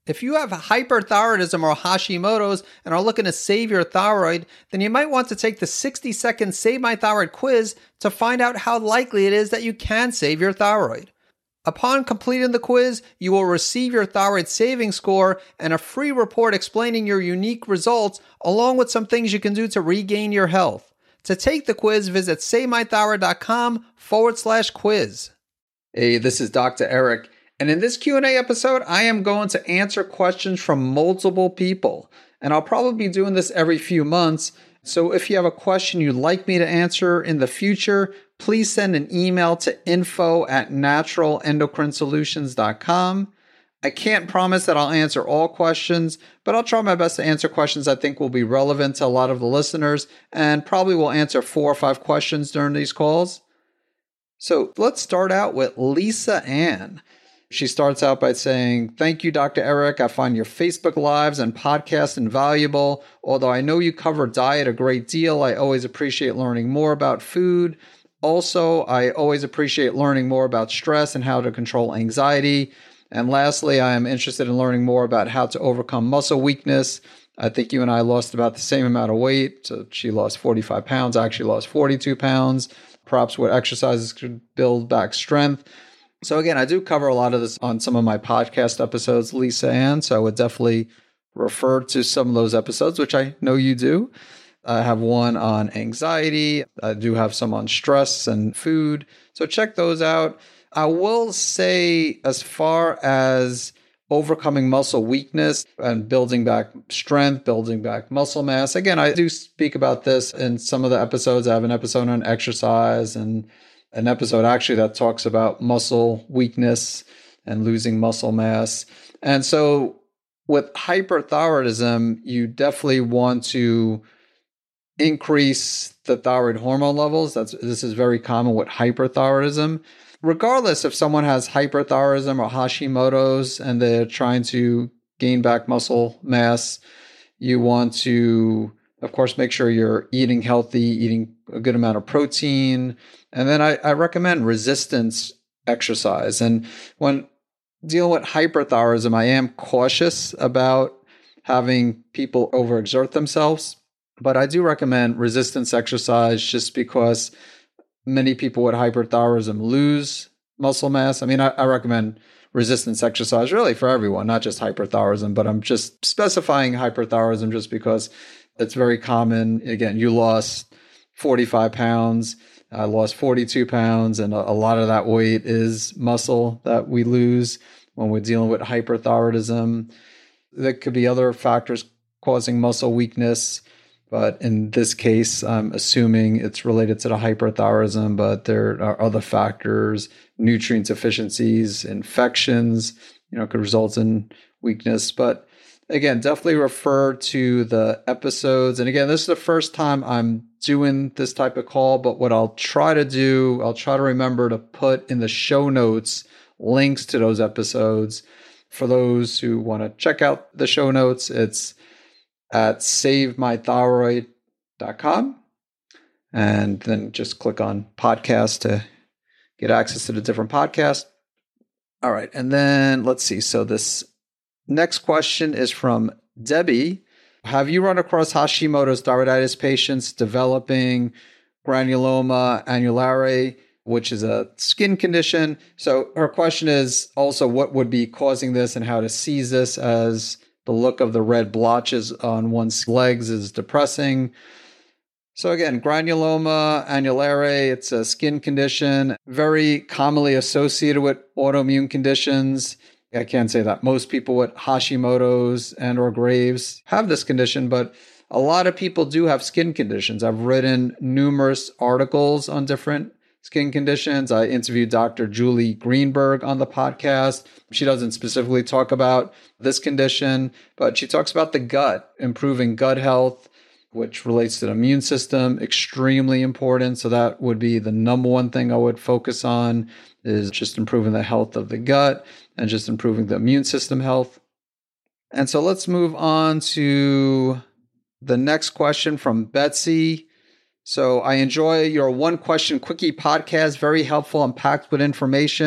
If you have hyperthyroidism or Hashimoto's and are looking to save your thyroid, then you might want to take the 60-second Save My Thyroid quiz to find out how likely it is that you can save your thyroid. Upon completing the quiz, you will receive your thyroid saving score and a free report explaining your unique results, along with some things you can do to regain your health. To take the quiz, visit SaveMyThyroid.com/quiz. Hey, this is Dr. Eric. And in this Q&A episode, I am going to answer questions from multiple people. And I'll probably be doing this every few months. So if you have a question you'd like me to answer in the future, please send an email to info@naturalendocrinesolutions.com. I can't promise that I'll answer all questions, but I'll try my best to answer questions I think will be relevant to a lot of the listeners, and probably will answer 4 or 5 questions during these calls. So let's start out with Lisa Ann. She starts out by saying, "Thank you, Dr. Eric. I find your Facebook Lives and podcasts invaluable. Although I know you cover diet a great deal, I always appreciate learning more about food. Also, I always appreciate learning more about stress and how to control anxiety. And lastly, I am interested in learning more about how to overcome muscle weakness. I think you and I lost about the same amount of weight. So she lost 45 pounds. I actually lost 42 pounds. Perhaps what exercises could build back strength." So again, I do cover a lot of this on some of my podcast episodes, Lisa Ann. So I would definitely refer to some of those episodes, which I know you do. I have one on anxiety. I do have some on stress and food. So check those out. I will say, as far as overcoming muscle weakness and building back strength, building back muscle mass, again, I do speak about this in some of the episodes. I have an episode on exercise and an episode actually that talks about muscle weakness and losing muscle mass. And so with hyperthyroidism, you definitely want to increase the thyroid hormone levels. This is very common with hyperthyroidism. Regardless if someone has hyperthyroidism or Hashimoto's and they're trying to gain back muscle mass, you want to, of course, make sure you're eating healthy, eating a good amount of protein. And then I recommend resistance exercise. And when dealing with hyperthyroidism, I am cautious about having people overexert themselves. But I do recommend resistance exercise just because many people with hyperthyroidism lose muscle mass. I mean, I recommend resistance exercise really for everyone, not just hyperthyroidism, but I'm just specifying hyperthyroidism just because it's very common. Again, you lost 45 pounds. I lost 42 pounds, and a lot of that weight is muscle that we lose when we're dealing with hyperthyroidism. There could be other factors causing muscle weakness, but in this case, I'm assuming it's related to the hyperthyroidism, but there are other factors, nutrient deficiencies, infections, could result in weakness. But again, definitely refer to the episodes. And again, this is the first time I'm doing this type of call, but what I'll try to remember to put in the show notes links to those episodes. For those who want to check out the show notes, it's at SaveMyThyroid.com. And then just click on podcast to get access to the different podcasts. All right. And then let's see. So this next question is from Debbie. Have you run across Hashimoto's thyroiditis patients developing granuloma annulare, which is a skin condition? So her question is also what would be causing this and how to seize this, as the look of the red blotches on one's legs is depressing. So again, granuloma annulare, it's a skin condition very commonly associated with autoimmune conditions. I can't say that most people with Hashimoto's and or Graves have this condition, but a lot of people do have skin conditions. I've written numerous articles on different skin conditions. I interviewed Dr. Julie Greenberg on the podcast. She doesn't specifically talk about this condition, but she talks about the gut, improving gut health, which relates to the immune system, extremely important. So that would be the number one thing I would focus on, is just improving the health of the gut and just improving the immune system health. And so let's move on to the next question from Betsy. So I enjoy your one question quickie podcast, very helpful and packed with information.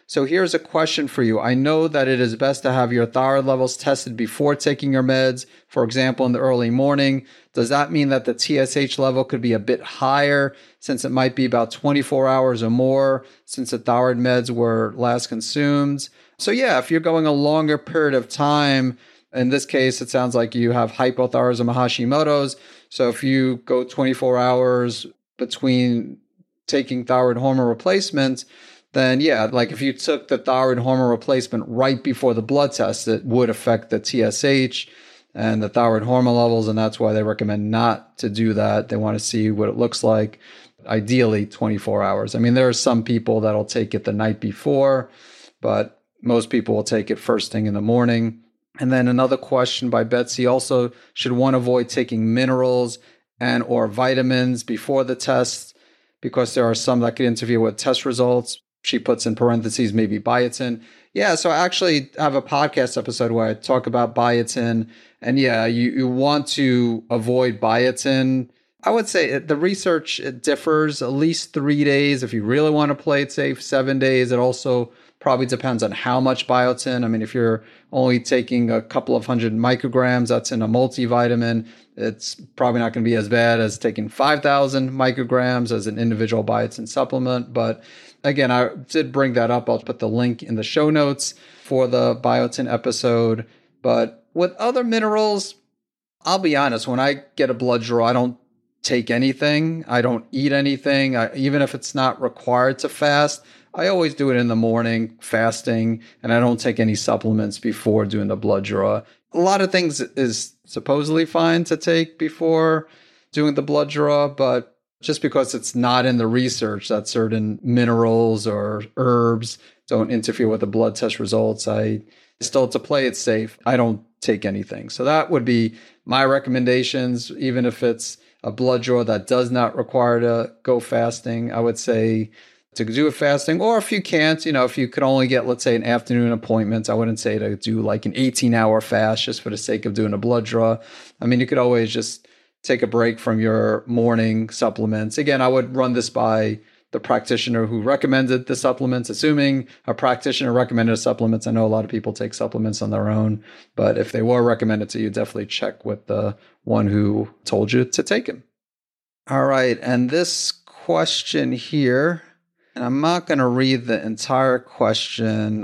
So here's a question for you. I know that it is best to have your thyroid levels tested before taking your meds, for example, in the early morning. Does that mean that the TSH level could be a bit higher since it might be about 24 hours or more since the thyroid meds were last consumed? So yeah, if you're going a longer period of time, in this case, it sounds like you have hypothyroidism or Hashimoto's. So if you go 24 hours between taking thyroid hormone replacements, then yeah, like if you took the thyroid hormone replacement right before the blood test, it would affect the TSH and the thyroid hormone levels. And that's why they recommend not to do that. They want to see what it looks like, ideally 24 hours. I mean, there are some people that'll take it the night before, but most people will take it first thing in the morning. And then another question by Betsy also, should one avoid taking minerals and or vitamins before the test because there are some that could interfere with test results? She puts in parentheses, maybe biotin. Yeah, so I actually have a podcast episode where I talk about biotin. And yeah, you want to avoid biotin. I would say the research, it differs at least 3 days. If you really want to play it safe, 7 days. It also probably depends on how much biotin. I mean, if you're only taking a couple of hundred micrograms, that's in a multivitamin, it's probably not going to be as bad as taking 5,000 micrograms as an individual biotin supplement. But again, I did bring that up. I'll put the link in the show notes for the biotin episode. But with other minerals, I'll be honest, when I get a blood draw, I don't take anything. I don't eat anything. Even if it's not required to fast, I always do it in the morning, fasting, and I don't take any supplements before doing the blood draw. A lot of things is supposedly fine to take before doing the blood draw, but just because it's not in the research that certain minerals or herbs don't interfere with the blood test results, I still, to play it safe, I don't take anything. So that would be my recommendations, even if it's a blood draw that does not require to go fasting. I would say to do a fasting, or if you can't, if you could only get, let's say, an afternoon appointment, I wouldn't say to do like an 18-hour fast just for the sake of doing a blood draw. I mean, you could always just take a break from your morning supplements. Again, I would run this by the practitioner who recommended the supplements, assuming a practitioner recommended supplements. I know a lot of people take supplements on their own, but if they were recommended to you, definitely check with the one who told you to take them. All right. And this question here, and I'm not going to read the entire question,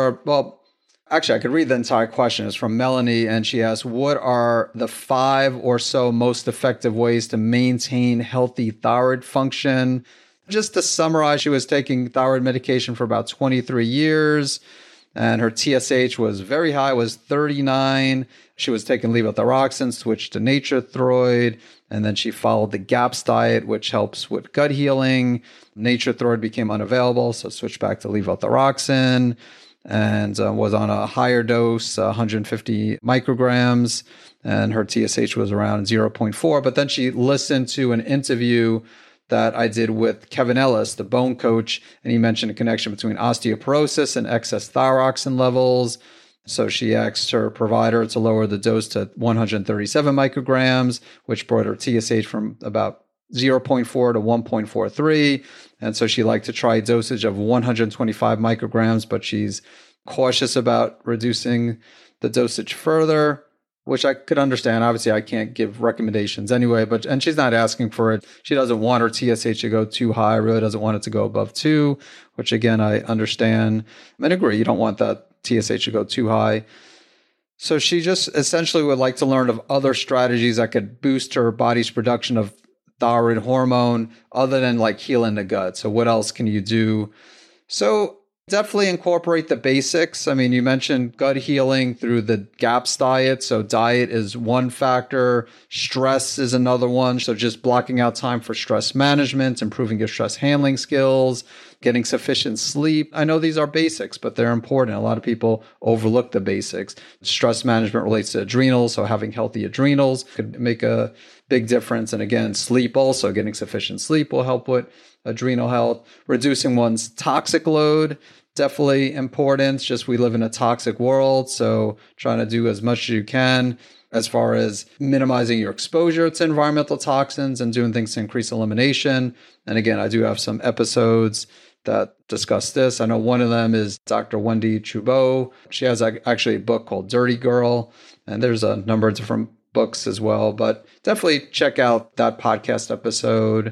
actually, I could read the entire question. It's from Melanie, and she asks, what are the 5 or so most effective ways to maintain healthy thyroid function? Just to summarize, she was taking thyroid medication for about 23 years, and her TSH was very high, was 39. She was taking levothyroxine, switched to NatureThroid, and then she followed the GAPS diet, which helps with gut healing. NatureThroid became unavailable, so switched back to levothyroxine and was on a higher dose, 150 micrograms, and her TSH was around 0.4. But then she listened to an interview that I did with Kevin Ellis, the bone coach, and he mentioned a connection between osteoporosis and excess thyroxine levels. So she asked her provider to lower the dose to 137 micrograms, which brought her TSH from about 0.4 to 1.43. And so she liked to try a dosage of 125 micrograms, but she's cautious about reducing the dosage further, which I could understand. Obviously, I can't give recommendations anyway, and she's not asking for it. She doesn't want her TSH to go too high, really doesn't want it to go above 2, which again, I understand and agree. You don't want that TSH to go too high. So she just essentially would like to learn of other strategies that could boost her body's production of thyroid hormone other than like healing the gut. So what else can you do? So definitely incorporate the basics. I mean, you mentioned gut healing through the GAPS diet. So diet is one factor. Stress is another one. So just blocking out time for stress management, improving your stress handling skills, getting sufficient sleep. I know these are basics, but they're important. A lot of people overlook the basics. Stress management relates to adrenals. So having healthy adrenals could make a big difference. And again, sleep also, getting sufficient sleep will help with adrenal health. Reducing one's toxic load, definitely important. Just we live in a toxic world, so trying to do as much as you can as far as minimizing your exposure to environmental toxins and doing things to increase elimination. And again, I do have some episodes that discuss this. I know one of them is Dr. Wendy Trudeau. She has actually a book called Dirty Girl, and there's a number of different books as well, but definitely check out that podcast episode.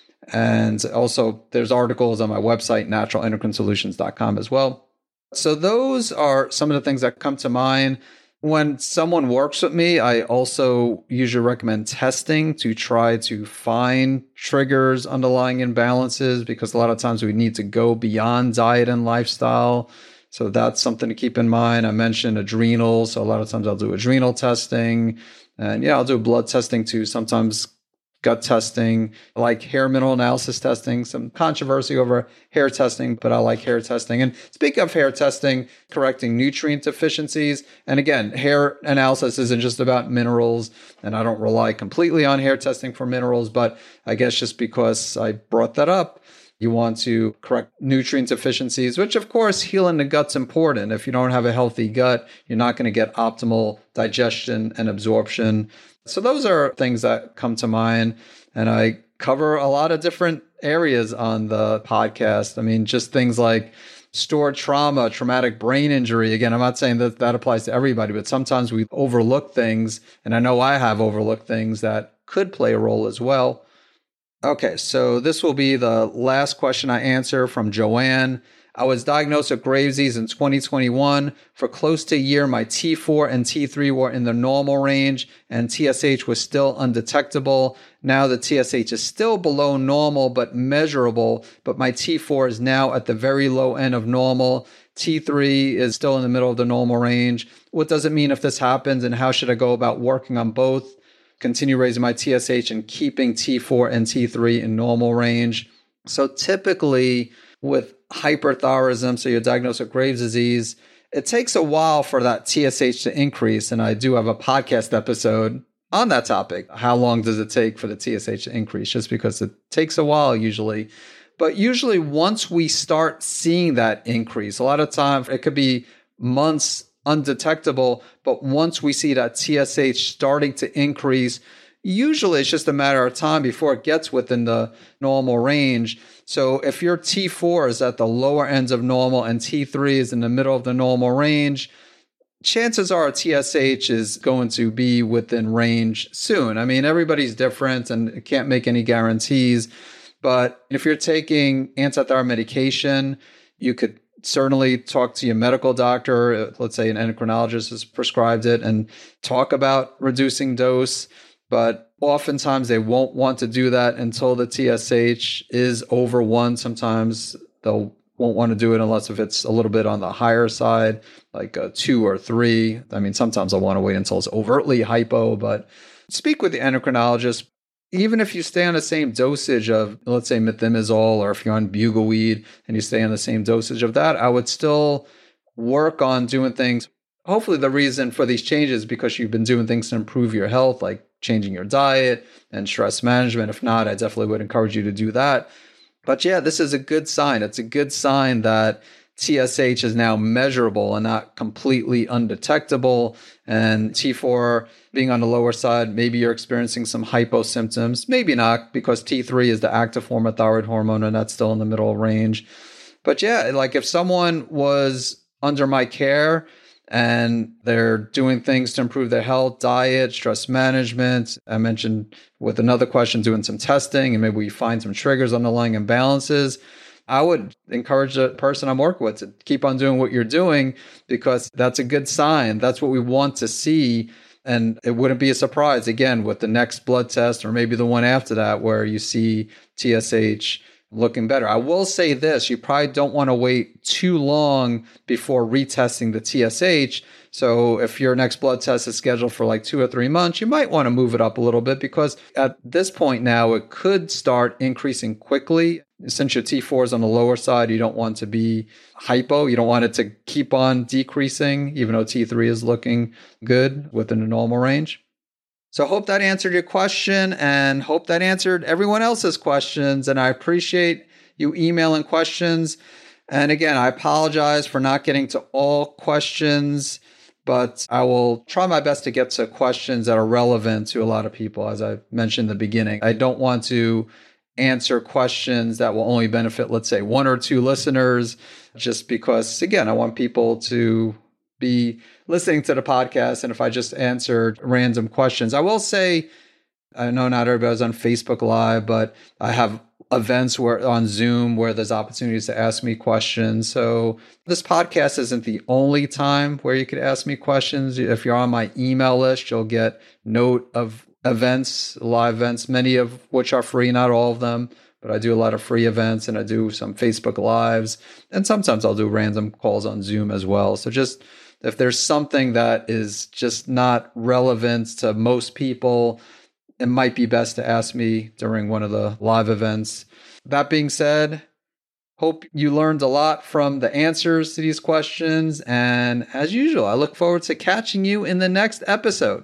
And also there's articles on my website, naturalendocrinesolutions.com as well. So those are some of the things that come to mind. When someone works with me, I also usually recommend testing to try to find triggers, underlying imbalances, because a lot of times we need to go beyond diet and lifestyle. So that's something to keep in mind. I mentioned adrenals. So a lot of times I'll do adrenal testing, and I'll do blood testing too. Sometimes gut testing, like hair mineral analysis testing, some controversy over hair testing, but I like hair testing. And speaking of hair testing, correcting nutrient deficiencies. And again, hair analysis isn't just about minerals, and I don't rely completely on hair testing for minerals, but I guess just because I brought that up, you want to correct nutrient deficiencies, which of course, healing the gut's important. If you don't have a healthy gut, you're not going to get optimal digestion and absorption. So those are things that come to mind. And I cover a lot of different areas on the podcast. I mean, just things like stored trauma, traumatic brain injury. Again, I'm not saying that that applies to everybody, but sometimes we overlook things. And I know I have overlooked things that could play a role as well. Okay, so this will be the last question I answer from Joanne. I was diagnosed with Graves' disease in 2021. For close to a year, my T4 and T3 were in the normal range and TSH was still undetectable. Now the TSH is still below normal but measurable, but my T4 is now at the very low end of normal. T3 is still in the middle of the normal range. What does it mean if this happens, and how should I go about working on both? Continue raising my TSH and keeping T4 and T3 in normal range. So typically with hyperthyroidism, so you're diagnosed with Graves' disease, it takes a while for that TSH to increase. And I do have a podcast episode on that topic. How long does it take for the TSH to increase? Just because it takes a while usually. But usually once we start seeing that increase, a lot of times it could be months undetectable, but once we see that TSH starting to increase, usually it's just a matter of time before it gets within the normal range. So if your T4 is at the lower ends of normal and T3 is in the middle of the normal range, chances are TSH is going to be within range soon. I mean, everybody's different and can't make any guarantees, but if you're taking antithyroid medication, you could certainly talk to your medical doctor. Let's say an endocrinologist has prescribed it, and talk about reducing dose. But oftentimes they won't want to do that until the TSH is over 1. Sometimes they'll won't want to do it unless if it's a little bit on the higher side, like a 2 or 3. I mean, sometimes I'll want to wait until it's overtly hypo, but speak with the endocrinologist. Even if you stay on the same dosage of, let's say, methimazole, or if you're on bugleweed and you stay on the same dosage of that, I would still work on doing things. Hopefully the reason for these changes is because you've been doing things to improve your health, like changing your diet and stress management. If not, I definitely would encourage you to do that. But yeah, this is a good sign. It's a good sign that TSH is now measurable and not completely undetectable. And T4 being on the lower side, maybe you're experiencing some hypo symptoms, maybe not, because T3 is the active form of thyroid hormone and that's still in the middle range. But yeah, like if someone was under my care and they're doing things to improve their health, diet, stress management. I mentioned with another question, doing some testing, and maybe we find some triggers, underlying imbalances. I would encourage the person I'm working with to keep on doing what you're doing, because that's a good sign. That's what we want to see. And it wouldn't be a surprise, again, with the next blood test or maybe the one after that, where you see TSH looking better. I will say this, you probably don't want to wait too long before retesting the TSH. So if your next blood test is scheduled for like 2 or 3 months, you might want to move it up a little bit, because at this point now, it could start increasing quickly. Since your T4 is on the lower side, you don't want to be hypo. You don't want it to keep on decreasing, even though T3 is looking good within the normal range. So I hope that answered your question, and hope that answered everyone else's questions. And I appreciate you emailing questions. And again, I apologize for not getting to all questions, but I will try my best to get to questions that are relevant to a lot of people, as I mentioned in the beginning. I don't want to answer questions that will only benefit, let's say, one or two listeners, just because, again, I want people to be listening to the podcast. And if I just answered random questions, I will say, I know not everybody's on Facebook Live, but I have events where on Zoom where there's opportunities to ask me questions. So this podcast isn't the only time where you could ask me questions. If you're on my email list, you'll get note of events, live events, many of which are free, not all of them, but I do a lot of free events and I do some Facebook Lives. And sometimes I'll do random calls on Zoom as well. So just if there's something that is just not relevant to most people, it might be best to ask me during one of the live events. That being said, hope you learned a lot from the answers to these questions. And as usual, I look forward to catching you in the next episode.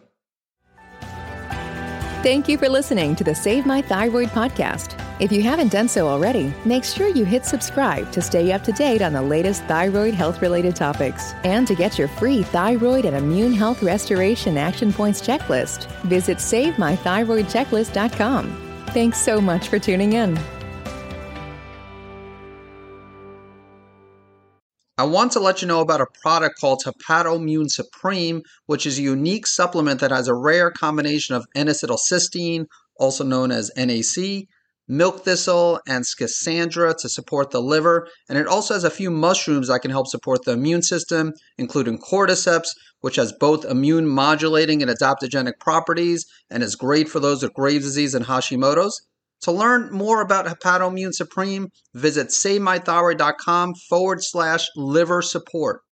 Thank you for listening to the Save My Thyroid podcast. If you haven't done so already, make sure you hit subscribe to stay up to date on the latest thyroid health-related topics. And to get your free thyroid and immune health restoration action points checklist, visit SaveMyThyroidChecklist.com. Thanks so much for tuning in. I want to let you know about a product called Hepatoimmune Supreme, which is a unique supplement that has a rare combination of N-acetylcysteine, also known as NAC, milk thistle, and schisandra to support the liver. And it also has a few mushrooms that can help support the immune system, including cordyceps, which has both immune modulating and adaptogenic properties and is great for those with Graves' disease and Hashimoto's. To learn more about Hepatoimmune Supreme, visit SaveMyThyroid.com/liver support.